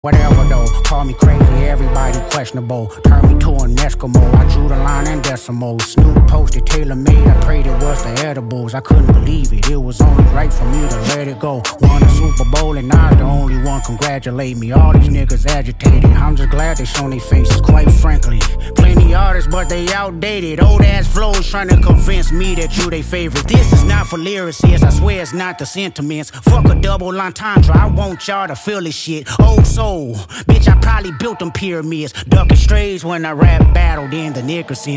Whatever though, call me crazy, everybody questionable. Turn me to an Eskimo, I drew the line in decimals. Snoop posted tailor-made, I prayed it was the edibles. I couldn't believe it, it was only right for me to let it go. Won a Super Bowl and I'm the only one congratulate me. All these niggas agitated, I'm just glad they shown their faces, quite frankly. Plenty artists, but they outdated. Old ass flows trying to convince me that you they favorite. This is not for lyricists, I swear it's not the sentiments. Fuck a double entendre, I want y'all to feel this shit. Old soul, bitch, I probably built them pyramids. Ducking strays when I rap battled in the Nickerson.